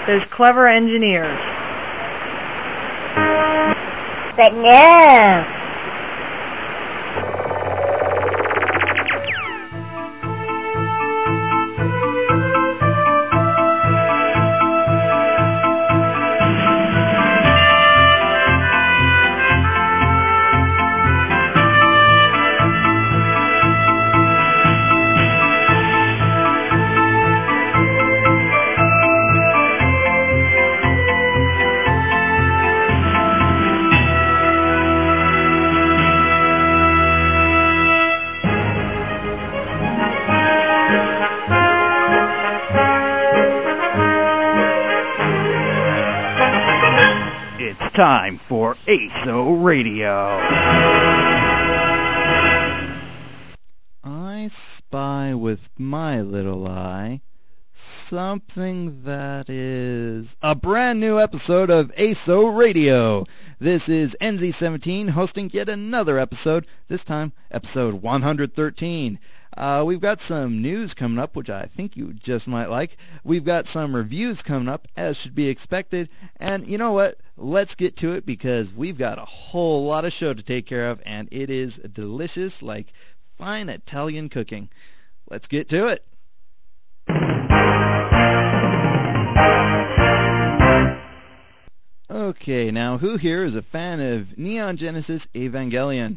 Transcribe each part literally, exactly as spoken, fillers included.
Those clever engineers. But no. Time for A S O Radio. I spy with my little eye something that is a brand new episode of A S O Radio. This is N Z seventeen hosting yet another episode, this time episode one hundred thirteen. Uh, we've got some news coming up, which I think you just might like. We've got some reviews coming up, as should be expected. And you know what? Let's get to it, because we've got a whole lot of show to take care of, and it is delicious, like fine Italian cooking. Let's get to it. Okay, now who here is a fan of Neon Genesis Evangelion?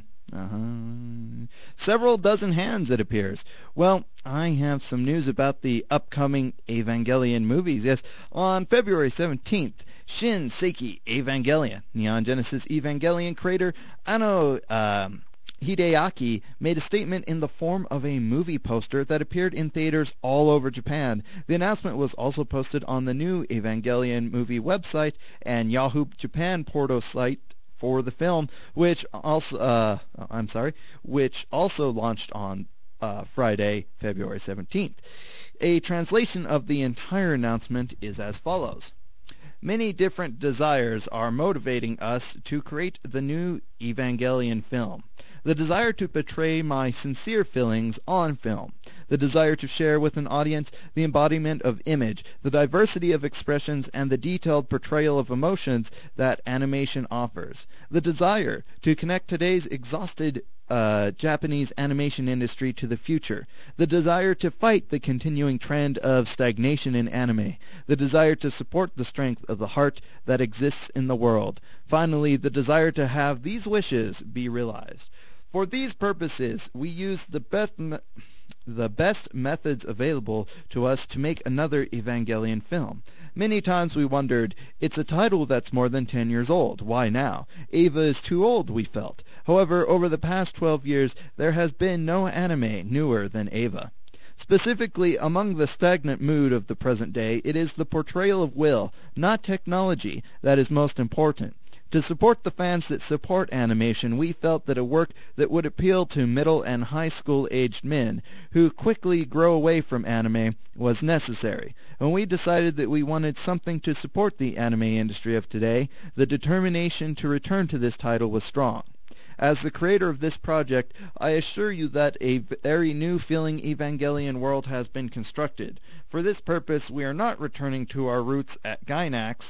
Uh-huh. Several dozen hands, it appears. Well, I have some news about the upcoming Evangelion movies. Yes, on February seventeenth, Shin Seiki Evangelion, Neon Genesis Evangelion creator Ano um, Hideaki made a statement in the form of a movie poster that appeared in theaters all over Japan. The announcement was also posted on the new Evangelion movie website and Yahoo Japan portal site for the film, which also uh, I'm sorry, which also launched on uh, Friday, February seventeenth. A translation of the entire announcement is as follows. Many different desires are motivating us to create the new Evangelion film. The desire to portray my sincere feelings on film. The desire to share with an audience the embodiment of image, the diversity of expressions, and the detailed portrayal of emotions that animation offers. The desire to connect today's exhausted uh, Japanese animation industry to the future. The desire to fight the continuing trend of stagnation in anime. The desire to support the strength of the heart that exists in the world. Finally, the desire to have these wishes be realized. For these purposes, we use the best, me- the best methods available to us to make another Evangelion film. Many times we wondered, it's a title that's more than ten years old. Why now? Eva is too old, we felt. However, over the past twelve years, there has been no anime newer than Eva. Specifically, among the stagnant mood of the present day, it is the portrayal of will, not technology, that is most important. To support the fans that support animation, we felt that a work that would appeal to middle and high school-aged men who quickly grow away from anime was necessary. When we decided that we wanted something to support the anime industry of today, the determination to return to this title was strong. As the creator of this project, I assure you that a very new-feeling Evangelion world has been constructed. For this purpose, we are not returning to our roots at Gainax.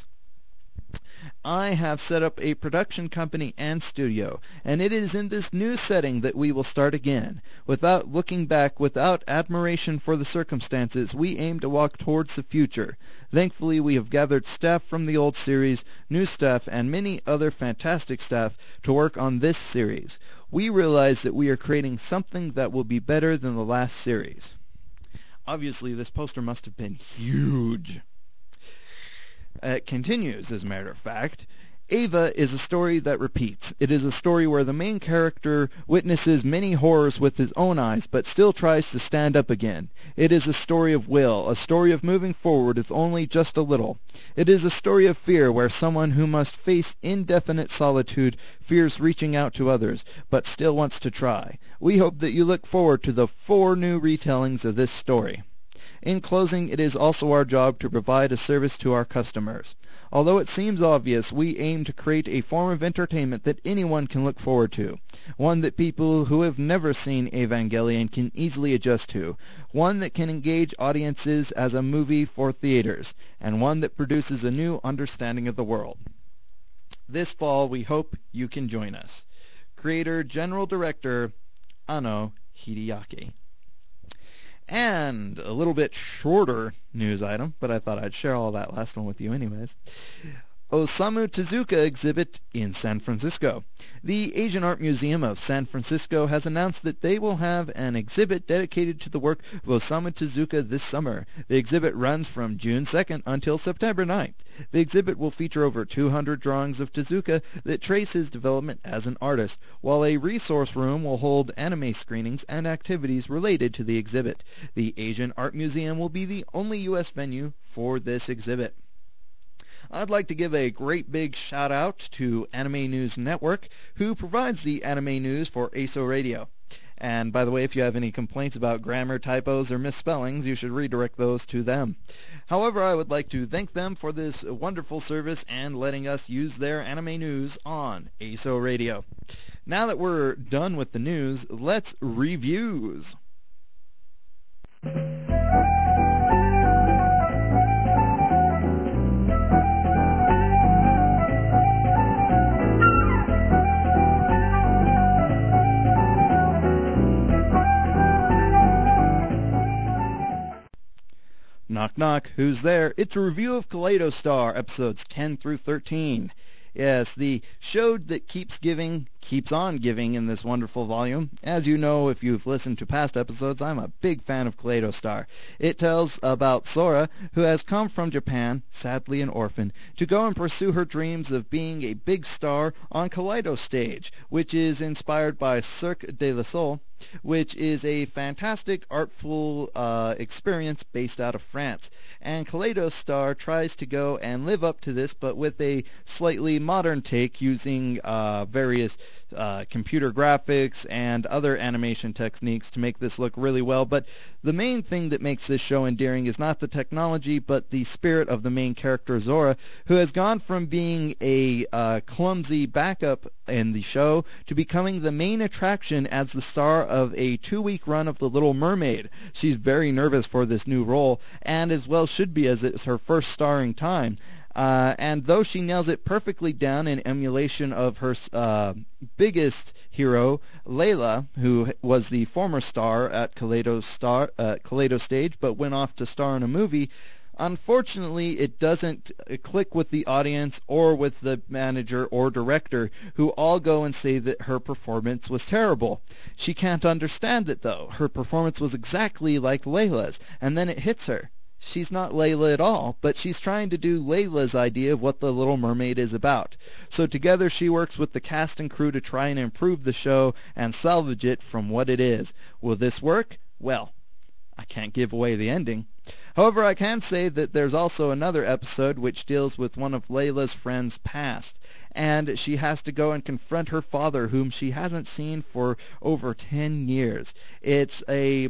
I have set up a production company and studio, and it is in this new setting that we will start again. Without looking back, without admiration for the circumstances, we aim to walk towards the future. Thankfully, we have gathered staff from the old series, new staff, and many other fantastic staff to work on this series. We realize that we are creating something that will be better than the last series. Obviously, this poster must have been huge. It continues, as a matter of fact. Eva is a story that repeats. It is a story where the main character witnesses many horrors with his own eyes, but still tries to stand up again. It is a story of will, a story of moving forward with only just a little. It is a story of fear, where someone who must face indefinite solitude fears reaching out to others, but still wants to try. We hope that you look forward to the four new retellings of this story. In closing, it is also our job to provide a service to our customers. Although it seems obvious, we aim to create a form of entertainment that anyone can look forward to, one that people who have never seen Evangelion can easily adjust to, one that can engage audiences as a movie for theaters, and one that produces a new understanding of the world. This fall, we hope you can join us. Creator General Director Anno Hideaki. And a little bit shorter news item, but I thought I'd share all that last one with you anyways. Osamu Tezuka exhibit in San Francisco. The Asian Art Museum of San Francisco has announced that they will have an exhibit dedicated to the work of Osamu Tezuka this summer. The exhibit runs from June second until September ninth. The exhibit will feature over two hundred drawings of Tezuka that trace his development as an artist, while a resource room will hold anime screenings and activities related to the exhibit. The Asian Art Museum will be the only U S venue for this exhibit. I'd like to give a great big shout out to Anime News Network, who provides the anime news for A S O Radio. And by the way, if you have any complaints about grammar, typos, or misspellings, you should redirect those to them. However, I would like to thank them for this wonderful service and letting us use their anime news on A S O Radio. Now that we're done with the news, let's reviews. Knock knock, who's there? It's a review of Kaleido Star, episodes ten through thirteen. Yes, the show that keeps giving, keeps on giving in this wonderful volume. As you know, if you've listened to past episodes, I'm a big fan of Kaleido Star. It tells about Sora, who has come from Japan, sadly an orphan, to go and pursue her dreams of being a big star on Kaleido Stage, which is inspired by Cirque de la Soleil, which is a fantastic, artful uh, experience based out of France. And Kaleido Star tries to go and live up to this, but with a slightly modern take using uh, various uh, computer graphics and other animation techniques to make this look really well. But the main thing that makes this show endearing is not the technology, but the spirit of the main character, Zora, who has gone from being a uh, clumsy backup in the show to becoming the main attraction as the star of a two-week run of The Little Mermaid. She's very nervous for this new role, and as well should be, as it's her first starring time. Uh, and though she nails it perfectly down in emulation of her uh, biggest hero, Layla, who was the former star at Kaleido, star, uh, Kaleido Stage, but went off to star in a movie, unfortunately, it doesn't click with the audience or with the manager or director, who all go and say that her performance was terrible. She can't understand it, though. Her performance was exactly like Layla's, and then it hits her. She's not Layla at all, but she's trying to do Layla's idea of what The Little Mermaid is about. So together she works with the cast and crew to try and improve the show and salvage it from what it is. Will this work? Well, I can't give away the ending. However, I can say that there's also another episode which deals with one of Layla's friends' past, and she has to go and confront her father, whom she hasn't seen for over ten years. It's a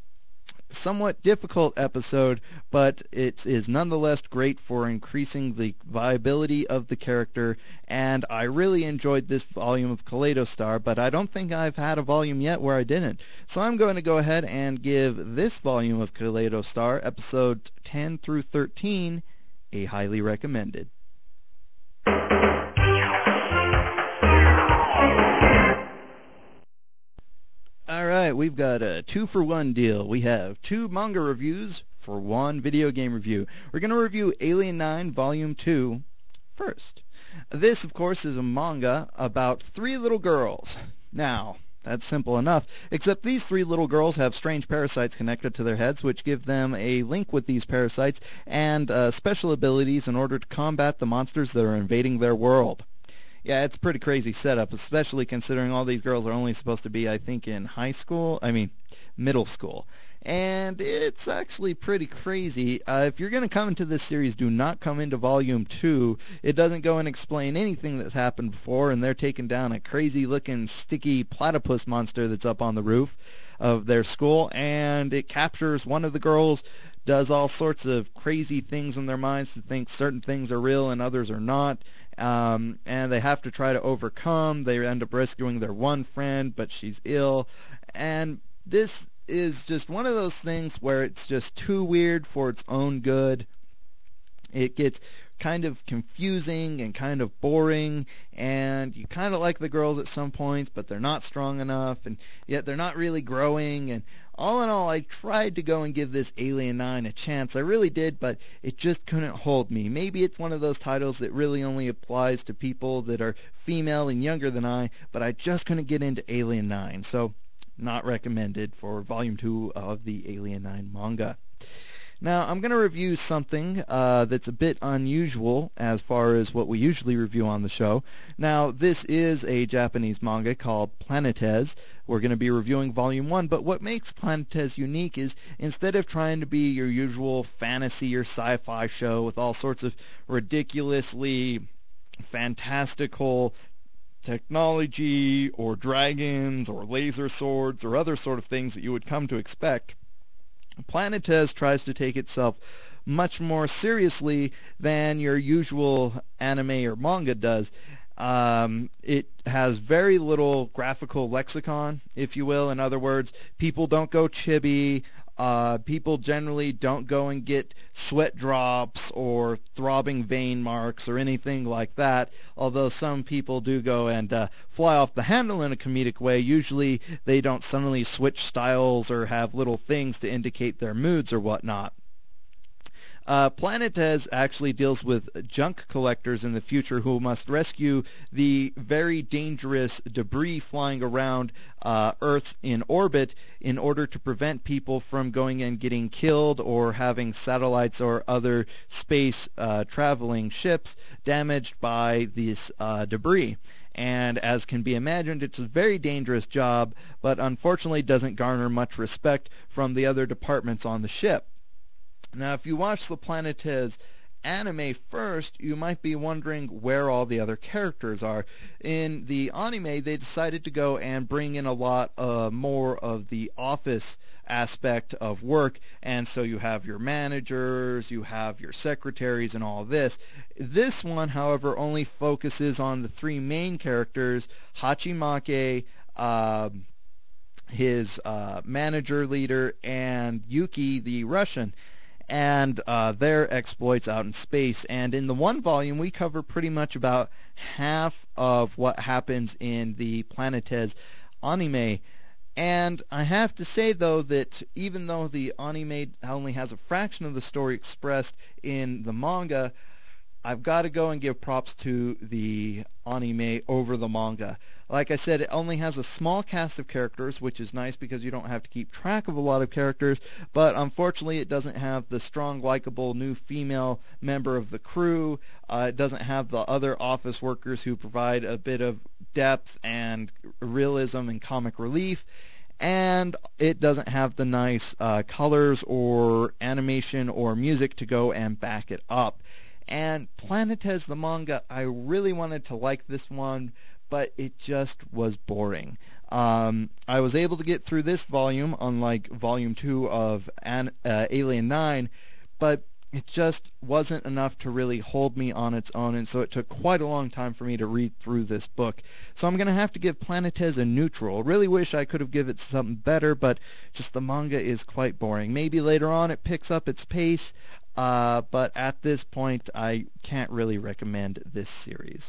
somewhat difficult episode, but it is nonetheless great for increasing the viability of the character, and I really enjoyed this volume of Kaleido Star, but I don't think I've had a volume yet where I didn't. So I'm going to go ahead and give this volume of Kaleido Star, episode ten through thirteen, a highly recommended. All right, we've got a two-for-one deal. We have two manga reviews for one video game review. We're going to review Alien nine Volume two first. This, of course, is a manga about three little girls. Now, that's simple enough, except these three little girls have strange parasites connected to their heads, which give them a link with these parasites and uh, special abilities in order to combat the monsters that are invading their world. Yeah, it's a pretty crazy setup, especially considering all these girls are only supposed to be, I think, in high school, I mean, middle school. And it's actually pretty crazy. Uh, if you're going to come into this series, do not come into Volume two. It doesn't go and explain anything that's happened before, and they're taking down a crazy-looking, sticky platypus monster that's up on the roof of their school, and it captures one of the girls does all sorts of crazy things in their minds to think certain things are real and others are not. Um, and they have to try to overcome. They end up rescuing their one friend, but she's ill. And this is just one of those things where it's just too weird for its own good. It gets kind of confusing and kind of boring, and you kind of like the girls at some points, but they're not strong enough, and yet they're not really growing. And all in all, I tried to go and give this Alien nine a chance. I really did, but it just couldn't hold me. Maybe it's one of those titles that really only applies to people that are female and younger than I, but I just couldn't get into Alien nine, so not recommended for Volume two of the Alien nine manga. Now, I'm going to review something uh, that's a bit unusual as far as what we usually review on the show. Now, this is a Japanese manga called Planetes. We're going to be reviewing Volume one, but what makes Planetes unique is instead of trying to be your usual fantasy or sci-fi show with all sorts of ridiculously fantastical technology or dragons or laser swords or other sort of things that you would come to expect, Planetes tries to take itself much more seriously than your usual anime or manga does. Um, it has very little graphical lexicon, if you will. In other words, people don't go chibi. Uh, people generally don't go and get sweat drops or throbbing vein marks or anything like that, although some people do go and uh, fly off the handle in a comedic way. Usually they don't suddenly switch styles or have little things to indicate their moods or whatnot. Uh, Planetes actually deals with junk collectors in the future who must rescue the very dangerous debris flying around uh, Earth in orbit in order to prevent people from going and getting killed or having satellites or other space uh, traveling ships damaged by this uh, debris. And as can be imagined, it's a very dangerous job, but unfortunately doesn't garner much respect from the other departments on the ship. Now, if you watch the Planetes anime first, you might be wondering where all the other characters are. In the anime, they decided to go and bring in a lot uh, more of the office aspect of work, and so you have your managers, you have your secretaries, and all this. This one, however, only focuses on the three main characters, Hachimake, uh, his uh, manager leader, and Yuki, the Russian, and uh, their exploits out in space. And in the one volume, we cover pretty much about half of what happens in the Planetes anime. And I have to say, though, that even though the anime only has a fraction of the story expressed in the manga, I've got to go and give props to the anime over the manga. Like I said, it only has a small cast of characters, which is nice because you don't have to keep track of a lot of characters, but unfortunately it doesn't have the strong, likable new female member of the crew. Uh, it doesn't have the other office workers who provide a bit of depth and realism and comic relief. And it doesn't have the nice uh, colors or animation or music to go and back it up. And Planetes the manga, I really wanted to like this one, but it just was boring. Um, I was able to get through this volume, unlike Volume two of An- uh, Alien nine, but it just wasn't enough to really hold me on its own, and so it took quite a long time for me to read through this book. So I'm going to have to give Planetes a neutral. Really wish I could have given it something better, but just the manga is quite boring. Maybe later on it picks up its pace, uh, but at this point I can't really recommend this series.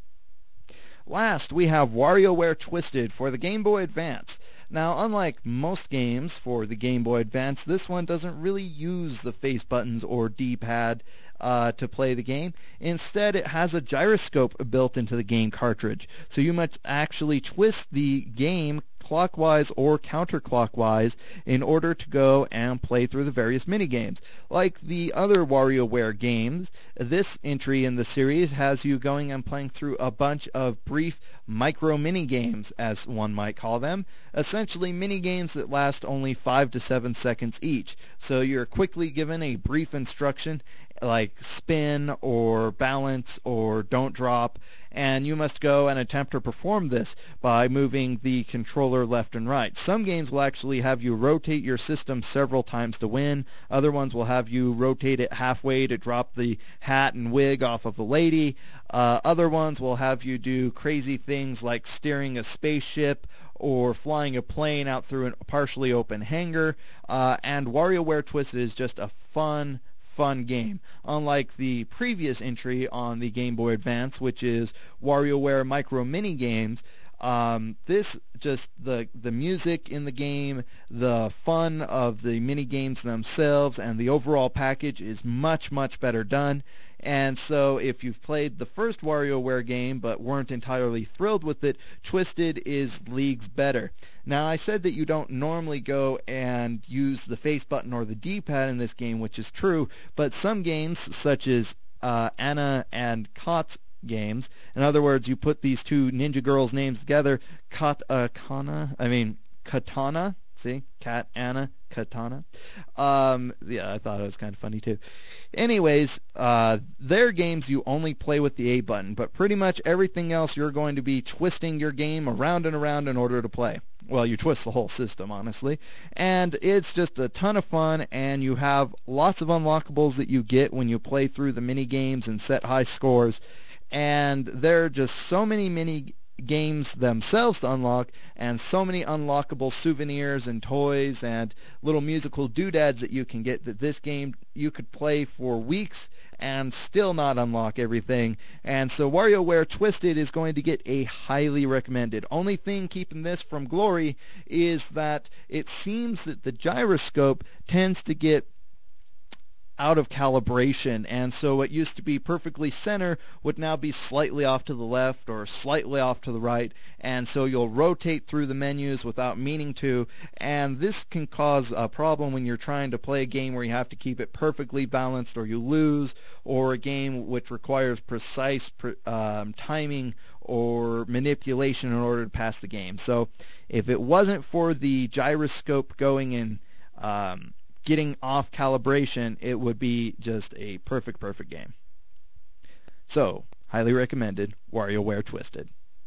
Last, we have WarioWare Twisted for the Game Boy Advance. Now, unlike most games for the Game Boy Advance, this one doesn't really use the face buttons or D-pad uh, to play the game. Instead, it has a gyroscope built into the game cartridge, so you must actually twist the game clockwise or counterclockwise in order to go and play through the various minigames. Like the other WarioWare games, this entry in the series has you going and playing through a bunch of brief micro minigames, as one might call them, essentially minigames that last only five to seven seconds each. So you're quickly given a brief instruction like spin or balance or don't drop, and you must go and attempt to perform this by moving the controller left and right. Some games will actually have you rotate your system several times to win. Other ones will have you rotate it halfway to drop the hat and wig off of the lady. Uh, other ones will have you do crazy things like steering a spaceship or flying a plane out through a partially open hangar. Uh, and WarioWare Twisted is just a fun, fun game. Unlike the previous entry on the Game Boy Advance, which is WarioWare Micro Mini Games, Um, this just the the music in the game, the fun of the mini games themselves, and the overall package is much much better done. And so, if you've played the first WarioWare game but weren't entirely thrilled with it, Twisted is leagues better. Now, I said that you don't normally go and use the face button or the D-pad in this game, which is true, but some games, such as uh, Anna and Kot's games. In other words, you put these two ninja girls' names together, Kat uh, Kana, I mean Katana. See, Kat Anna Katana. Um, yeah, I thought it was kind of funny too. Anyways, uh, their games you only play with the A button, but pretty much everything else you're going to be twisting your game around and around in order to play. Well, you twist the whole system, honestly. And it's just a ton of fun, and you have lots of unlockables that you get when you play through the mini games and set high scores. And there are just so many mini games themselves to unlock, and so many unlockable souvenirs and toys and little musical doodads that you can get, that this game you could play for weeks and still not unlock everything. And so WarioWare Twisted is going to get a highly recommended. Only thing keeping this from glory is that it seems that the gyroscope tends to get out of calibration, and so what used to be perfectly center would now be slightly off to the left or slightly off to the right, and so you'll rotate through the menus without meaning to, and this can cause a problem when you're trying to play a game where you have to keep it perfectly balanced or you lose, or a game which requires precise um, timing or manipulation in order to pass the game. So if it wasn't for the gyroscope going in um, getting off calibration, it would be just a perfect, perfect game. So, highly recommended, WarioWare Twisted.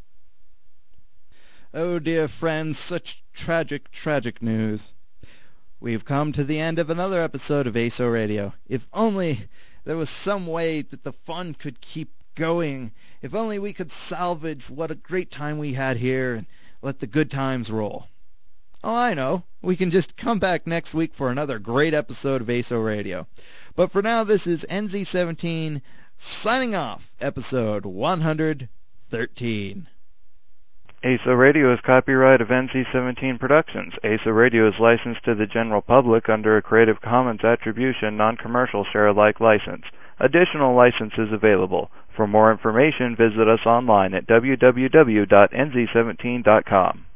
Oh dear friends, such tragic, tragic news. We've come to the end of another episode of A S O Radio. If only there was some way that the fun could keep going. If only we could salvage what a great time we had here and let the good times roll. Oh, I know. We can just come back next week for another great episode of A S O Radio. But for now, this is N Z seventeen signing off, episode one hundred thirteen. A S O Radio is copyright of N Z seventeen Productions. A S O Radio is licensed to the general public under a Creative Commons Attribution Non-Commercial Share-alike license. Additional licenses available. For more information, visit us online at w w w dot n z seventeen dot com.